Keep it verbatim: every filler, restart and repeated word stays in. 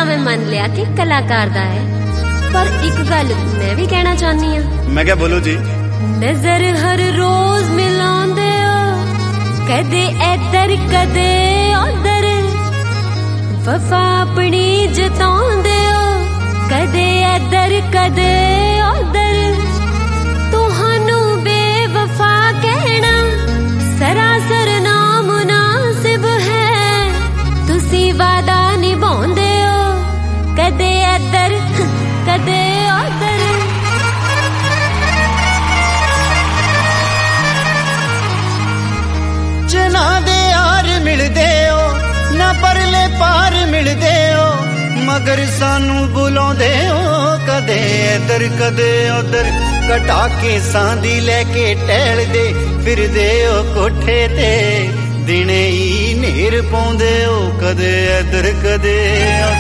मैं मन लिया कि कलाकार दा है, पर एक गल मैं भी कहना चाहनी हाँ। मैं क्या बोलूं जी? नजर हर रोज मिलांदे हो, कदे इधर कदे उधर, वफा अपनी जतांदे हो, कदे इधर कदे उधर। तुहानू बेवफा कहना सरासर नामुनासिब है, तुसी वादा निभांदे हो, कदे इधर कदे उधर। जना दे यार मिलदे हो ना परले पार मिलदे हो, मगर सानू बुलांदे हो कदे इधर कदे उधर। कटा के सांदी लैके टहल दे फिरदे हो कोठे ते, दिने ही नेर पाउंदे हो कदे इधर कदे उधर।